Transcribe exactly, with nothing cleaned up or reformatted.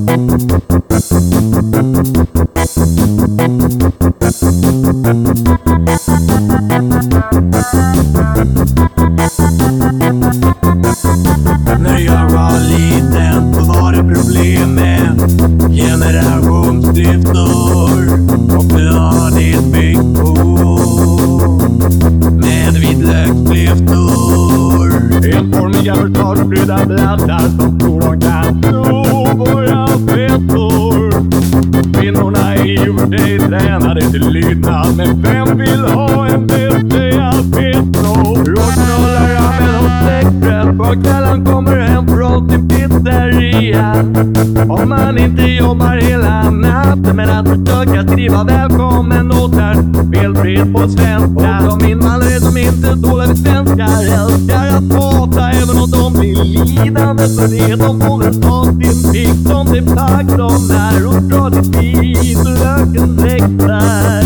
När jag var liten så var det problem med generationsklyftor och blödigt byggt på med vitlöksklyftor. Enformiga förtalsbrydda blattar som tror de kan sno våra fettor. Kvinnorna är ju för dig tränade till lydnad, men vem vill ha en vettiga fettor? Rocknollar använder oss släkträtt på kvällen, kommer hem från sin pizzeria. Om man inte jobbar hela natten men att försöka skriva välkommen låtar felfritt på svenska. Och de invandrare som inte tålar vid svenskar älskar att prata, även om de blir lidande för det. De får väl ta sin pick som det pack de är och dra till dit och löken växer.